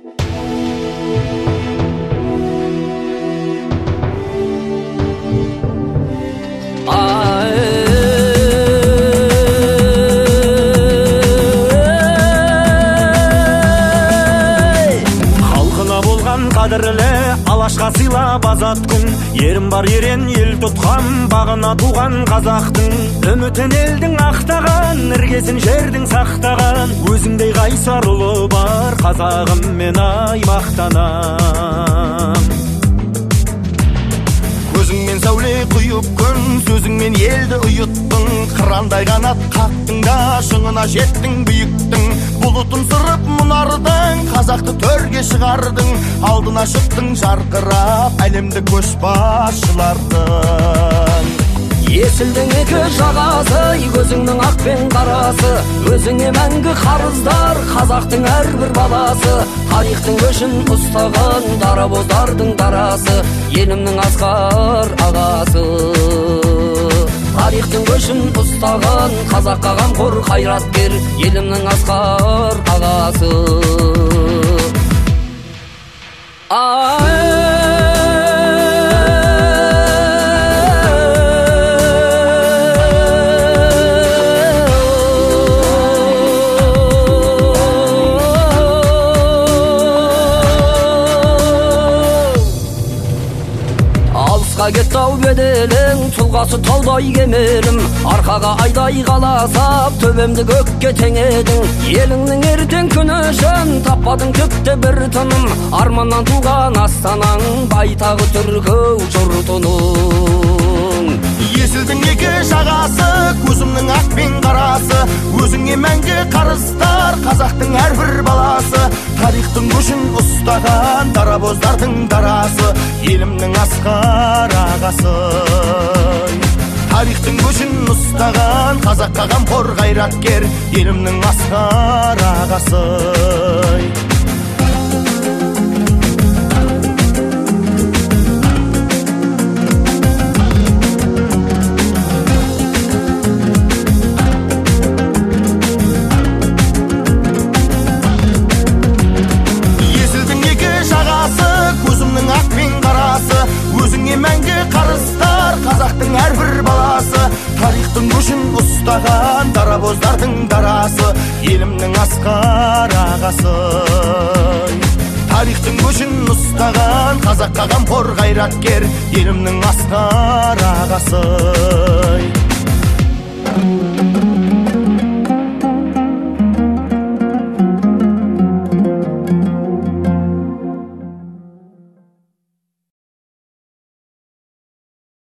Қадірлі алашқа сыйлап азат күн, ерім бар ерен ел тұтқан, бағына туған қазақтың. Үмітін елдің ақтаған, іргесін жердің сақтаған, өзіңдей қайсар ұлы бар қазағым, мен аймақтанам. Көзіңмен сәуле құйып күн, сөзіңмен елді ұйыттың, қырандай қанат қақтың да шыңына жеттің биіктің. Бұлытын сырып мұнардың, қазақты төрге шығардың, алдына шықтың жарқырап әлемді көшбасшылардың. Есілдің екі жағасы, көзіңнің ақ пен қарасы, өзіңе мәңгі қарыздар қазақтың әрбір баласы. Тарихтың көшін ұстаған дарабоздардың дарасы, елімнің асқар ағасы. Тарихтың көшін ұстаған қазаққа қамқор қайраткер, елімнің асқар ағасы. Кетті ау беделің, тұлғасы таудай кемелім, арқаға айдай қаласап, төбемді көкке теңедің. Еліңнің ертең күні үшін таппадың түкті бір тыным, арманнан туған астанаң, байтағы түркі жұртының. Есілдің екі жағасы, көзімнің ақ пен қарасы, өзіңе мәңгі қарыздар қазақтың әрбір баласы. Тарихтың көшін ұстаған дарабоздардың дарасы, елімнің асқар ағасы. Тарихтың көшін ұстаған қазаққа қамқор қайраткер, елімнің асқар ағасы. Қазақтың әрбір баласы, тарихтың көшін ұстаған дарабоздардың дарасы, елімнің асқар ағасы. Тарихтың көшін ұстаған қазаққа қамқор қайраткер, елімнің асқар ағасы.